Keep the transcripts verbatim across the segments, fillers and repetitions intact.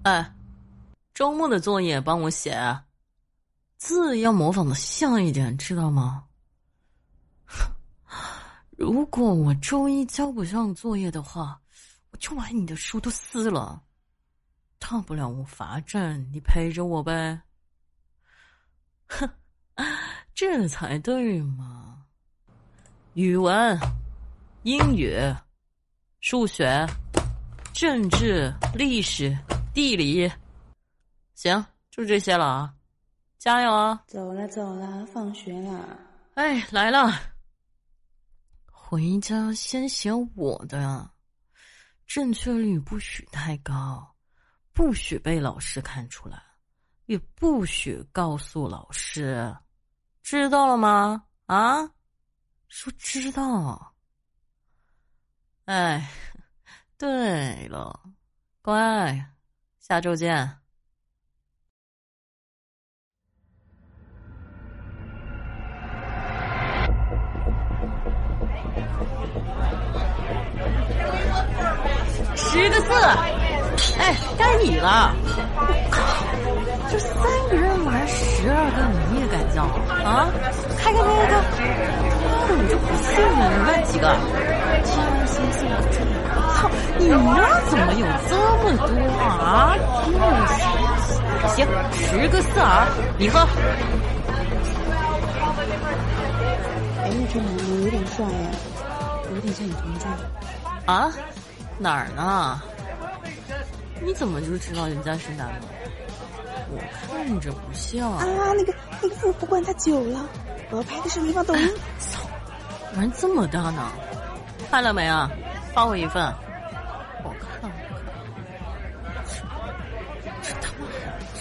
哎，周末的作业帮我写，字要模仿的像一点，知道吗？如果我周一交不上作业的话，我就把你的书都撕了。大不了我罚站，你陪着我呗。哼，这才对嘛。语文、英语、数学、政治、历史、地理，行，就这些了啊，加油啊！ 走了走了，放学了。 哎，来了。回家先写我的，正确率不许太高，不许被老师看出来，也不许告诉老师，知道了吗？啊？说知道。哎，对了，乖，下周见。十个四，哎，该你了。我靠，这三个人玩十二个，你也敢叫啊？开开开开开！妈的，我就不信了，你那几个？天蝎座真的，操，你那怎么有这么多啊？行行，十个四啊，你喝。 哎，这男的有点帅呀，有点像你同桌。 啊？哪儿呢？你怎么就知道人家是男的？我看着不像啊！那个那个，我不管他久了，我要拍个视频发抖音。 操，玩这么大呢？看了没啊？发我一份。我看看。这他妈……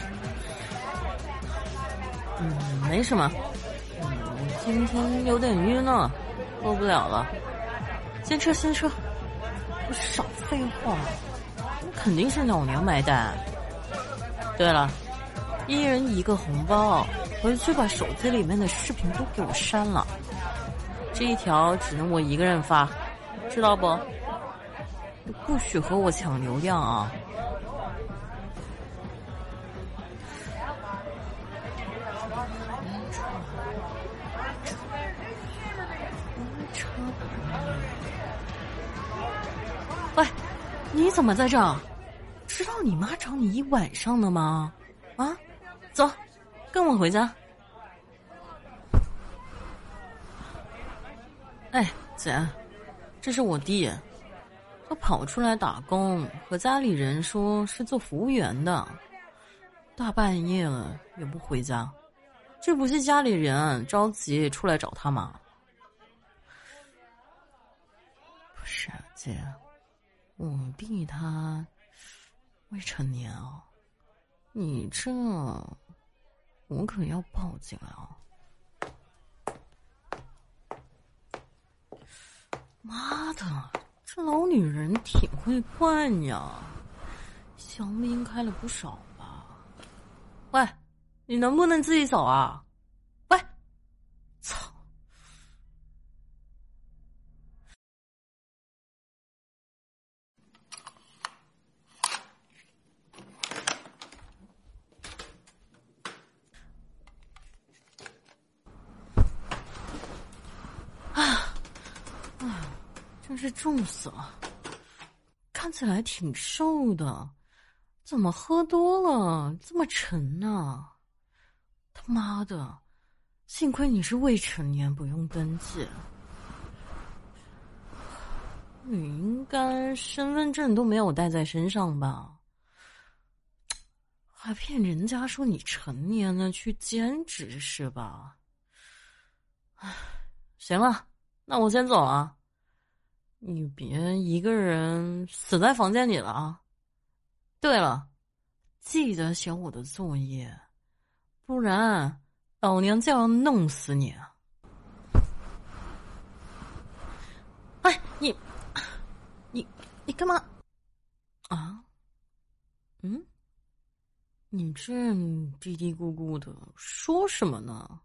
嗯，没什么。嗯，今天有点晕了，受不了了。先撤，先撤。少废话，肯定是老娘买单。对了，一人一个红包，回去把手机里面的视频都给我删了。这一条只能我一个人发，知道不？不许和我抢流量啊！喂，你怎么在这儿？知道你妈找你一晚上的吗？啊，走，跟我回家。哎，姐，这是我弟，他跑出来打工，和家里人说是做服务员的，大半夜了也不回家，这不是家里人着急出来找他吗？不是，姐。我弟他未成年啊，你这我可要报警啊！妈的，这老女人挺会惯呀，香槟开了不少吧？喂，你能不能自己走啊？喂，操！真是重死了，看起来挺瘦的，怎么喝多了这么沉呢？他妈的，幸亏你是未成年，不用登记。你应该身份证都没有带在身上吧？还骗人家说你成年了去兼职是吧？唉，行了，那我先走了。你别一个人死在房间里了啊！对了，记得写我的作业，不然老娘就要弄死你啊！哎，你，你，你干嘛？啊？嗯？你这嘀嘀咕咕的说什么呢？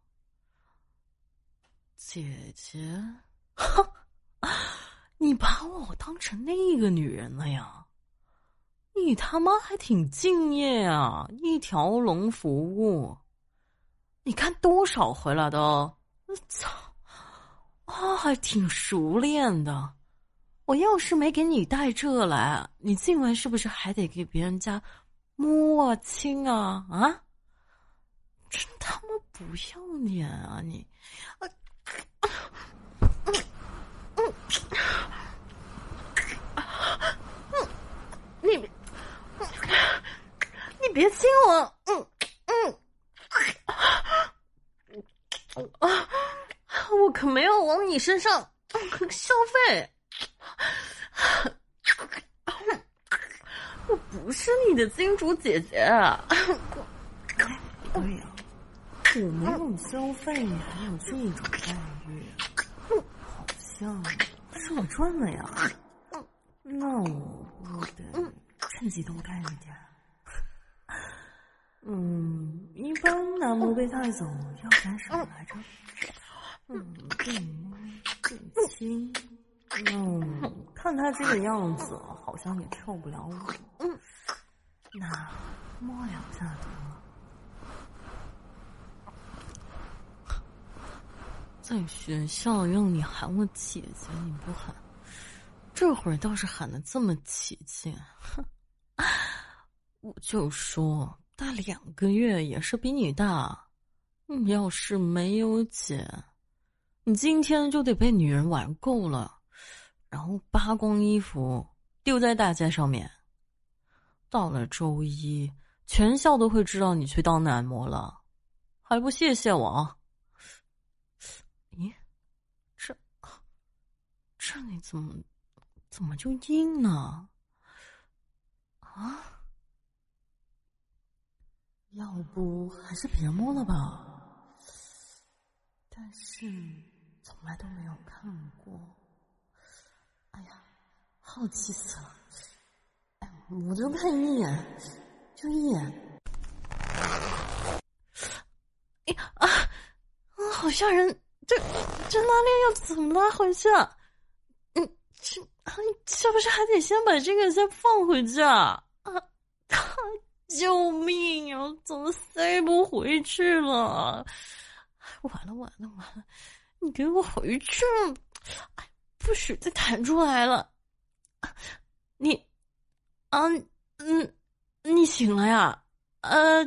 姐姐？哈！你把我当成那个女人了呀？你你他妈还挺敬业啊，一条龙服务。你看多少回来的哦？操！啊，还挺熟练的。我要是没给你带这来，你今晚是不是还得给别人家摸啊亲啊啊？真他妈不要脸啊你！啊嗯嗯嗯，你你别亲我！嗯嗯啊！我可没有往你身上消费。我不是你的金主姐姐。对呀，我没有消费，你还有这种待遇，好像是我赚的呀。那我我得趁机多干一点。嗯，一般男模被带走要干什么来着？嗯，对摸对亲。嗯，看他这个样子，好像也受不了我。嗯，那摸两下得了。在学校让你喊我姐姐，你不喊，这会儿倒是喊得这么起劲。我就说大两个月也是比你大，你要是没有姐，你今天就得被女人玩够了，然后扒光衣服丢在大街上面。到了周一，全校都会知道你去当男模了，还不谢谢我？咦，这这你怎么怎么就硬呢？啊？要不还是别摸了吧？但是从来都没有看过。哎呀，好奇死了！哎，我就看一眼，就一眼。哎啊啊，好吓人！这这拉链要怎么拉回去啊？嗯，这啊，你是不是还得先把这个先放回去啊？啊，救命啊！怎么塞不回去了？完了完了完了！你给我回去！哎，不许再弹出来了！你啊，嗯，你醒了呀？呃，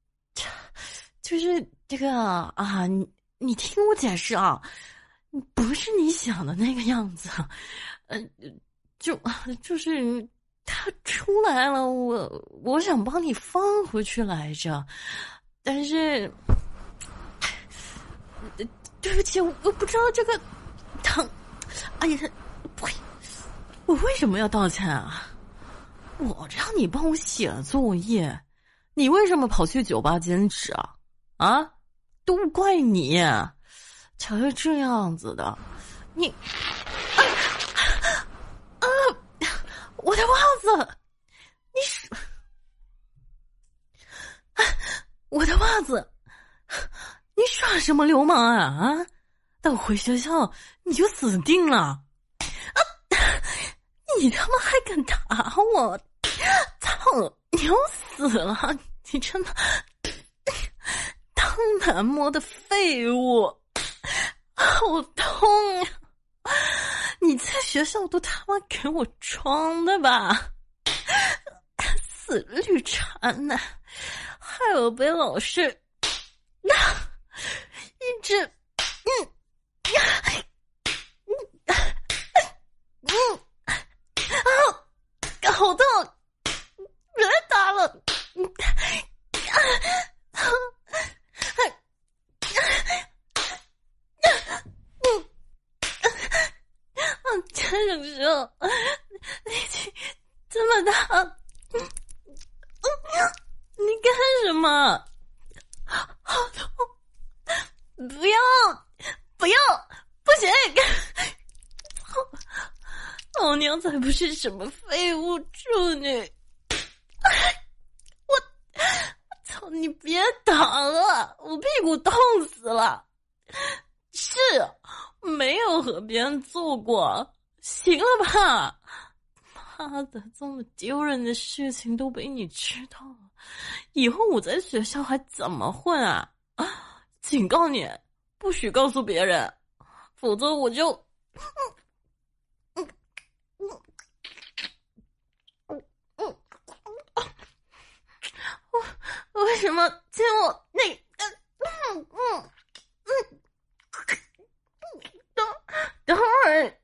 就是这个啊，你你听我解释啊，不是你想的那个样子，呃，就就是他出来了，我我想帮你放回去来着，但是。对不起，我不知道这个疼。哎呀，不，我为什么要道歉啊？我让你帮我写作业，你为什么跑去酒吧兼职啊？啊，都怪你，才是这样子的。你，啊啊，我的袜子，你是，我的袜子。你耍什么流氓啊啊！等回学校你就死定了！啊！你他妈还敢打我！操！你要死了！你真的当男模的废物，好痛呀！你在学校都他妈给我装的吧？死绿茶男，害我被老师那。一直，嗯，呀，嗯，嗯，啊，好痛！别打了，嗯，啊，啊，嗯，啊，这种时候力气这么大，嗯，你干什么？好痛！不要，不要，不行！老娘才不是什么废物处女！我，我操！你别打了，我屁股痛死了。是，没有和别人做过，行了吧？ 妈的，这么丢人的事情都被你知道了，以后我在学校还怎么混啊？警告你，不许告诉别人，否则我就……为什么亲我那……嗯嗯嗯，等等会儿，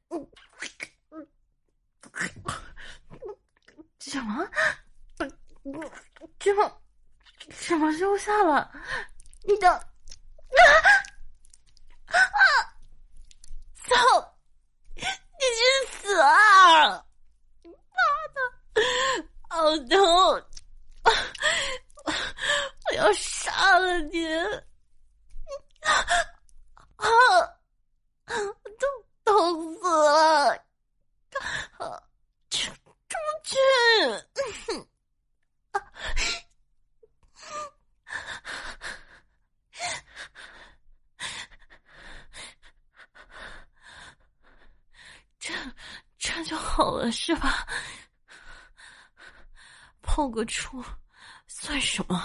什么？这么什么时候下了？你等啊啊！操！你去死啊！妈的，好痛！我要杀了你！啊！痛痛死了！啊！出出去！这这就好了是吧？泡个出算什么？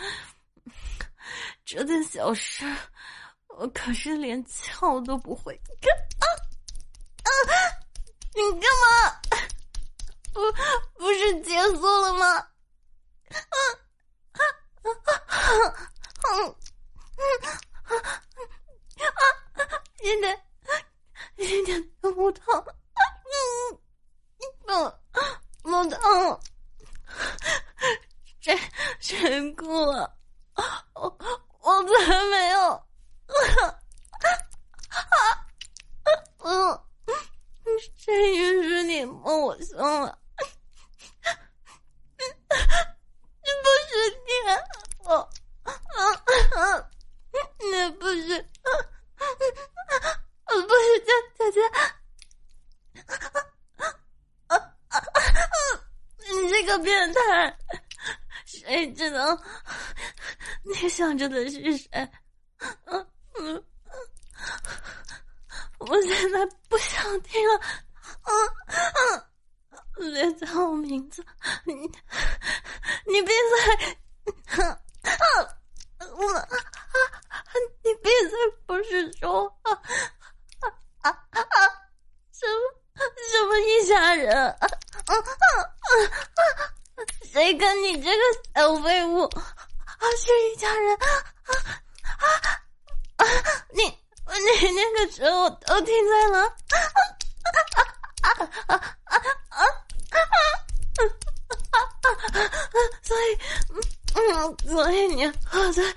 这件小事我可是连撬都不会。啊啊！你干嘛？不不是结束了吗？啊啊啊啊啊！一点一点都不疼，嗯嗯，不疼。谁谁哭了？我我才没有。嗯，谁允许你摸我胸了？不是你，我，你不是，不是姐姐姐，你这个变态！谁知道你想着的是谁？嗯嗯，我现在不想听了。嗯嗯，别叫我名字，你你闭嘴！我你闭嘴！不是说啊啊啊！什么什么一家人？啊啊啊！谁跟你这个小废物啊是一家人？啊啊啊！你你那个时候都听在了？啊啊啊啊啊啊！所以，嗯，所以你喝醉，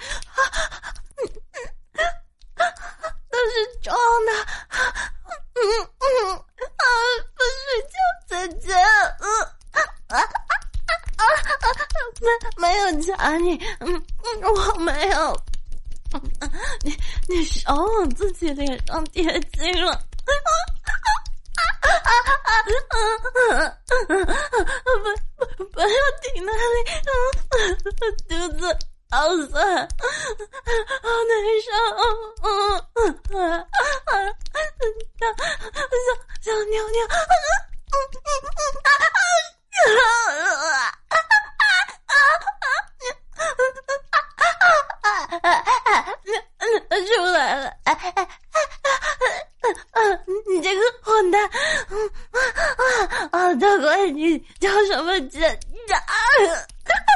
都是装的。嗯嗯啊，不睡觉，姐姐，嗯啊啊啊啊！没没有夹你，嗯嗯，我没有。你你少往自己脸上贴金了。不不不要停那里，肚子好酸，好难受，想想尿尿，出来了，你这个混蛋！啊，大哥，你叫什么姐？啊！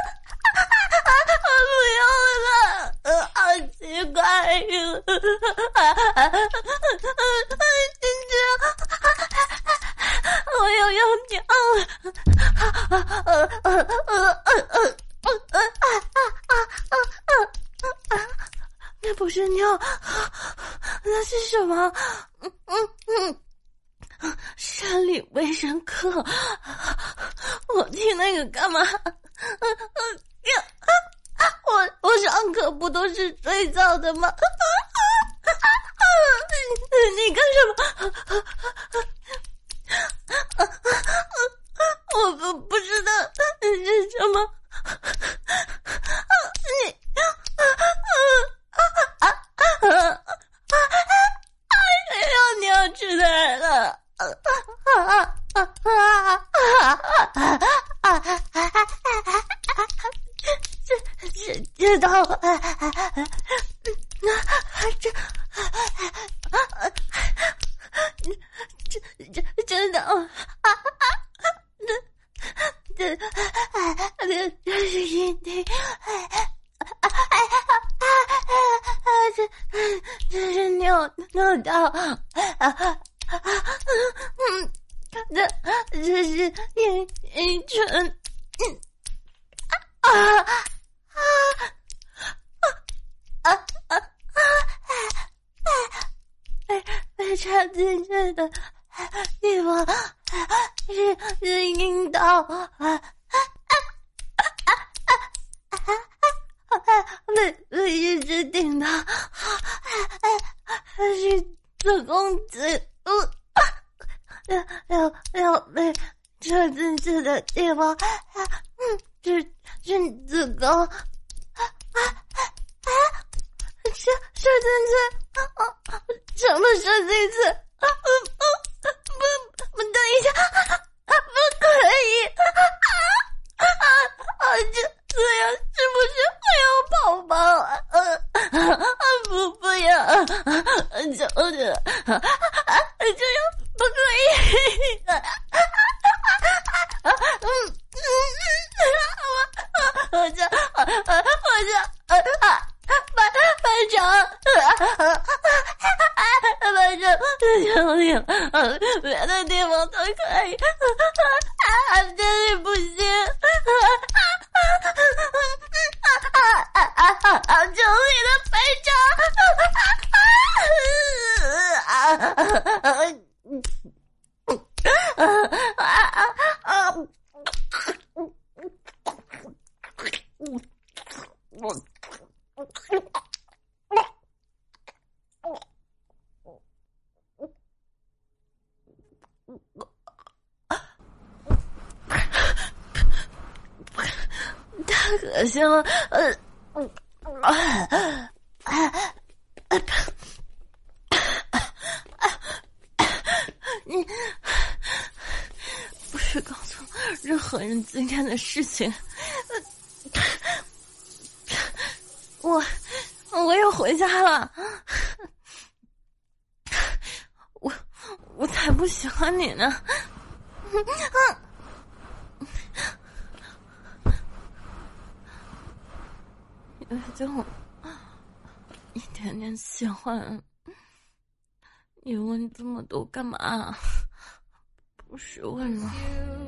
不要了，呃，好奇怪呀！我又要尿了，那不是尿，那是什么？嗯嗯嗯，生理卫生课，我听那个干嘛？我我上课不都是睡觉的吗？你干什么？我不不知道是什么。你要尿出来了。 这这知道了，这这这真的啊！这这这是阴蒂，这这是尿尿道，嗯，这这是阴阴唇，啊啊啊啊啊啊！被被插进去的地方是是阴道，被被一直顶到是子宫颈，要要要被插进去的地方，嗯，是是子宫，啊啊啊！射射进去，啊，什么射进去？啊啊啊！不不，等一下，啊，不可以！啊啊啊！这这样是不是会有宝宝啊？啊啊！不不要！啊啊！就是啊啊！这样不可以！啊啊啊！嗯嗯嗯，我我这我我这啊啊！班班长，班长，求你了，别的地方都可以，啊，这里不行，啊，求你了，班长，啊，啊啊！我。太恶心了，呃，啊啊啊！你不是告诉任何人今天的事情，我我要回家了，我我才不喜欢你呢，因为就一点点喜欢，你问这么多干嘛？不是为了。